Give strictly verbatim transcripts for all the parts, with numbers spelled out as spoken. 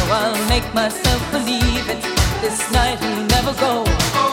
I'll make myself believe it. This night will never go.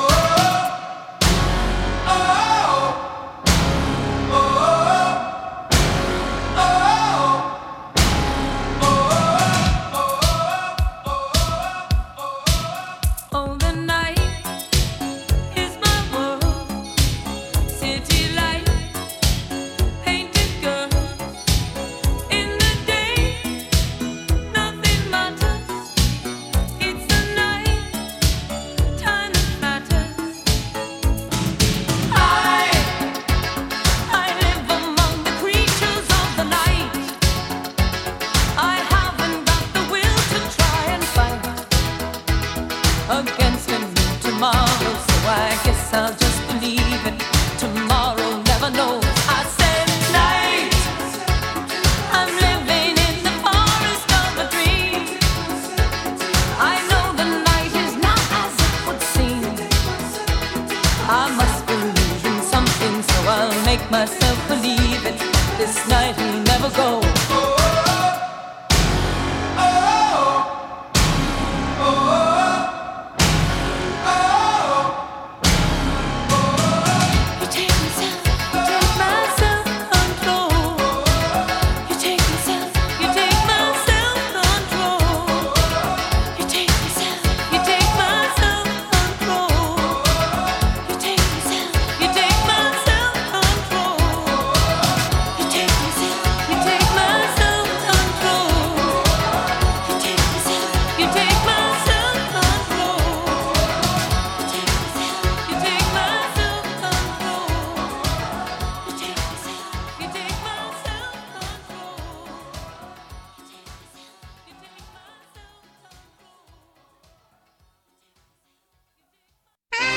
Against him tomorrow, so I guess I'll just believe it. Tomorrow never knows. I said night, I'm living in the forest of a dream. I know the night is not as it would seem. I must believe in something, so I'll make myself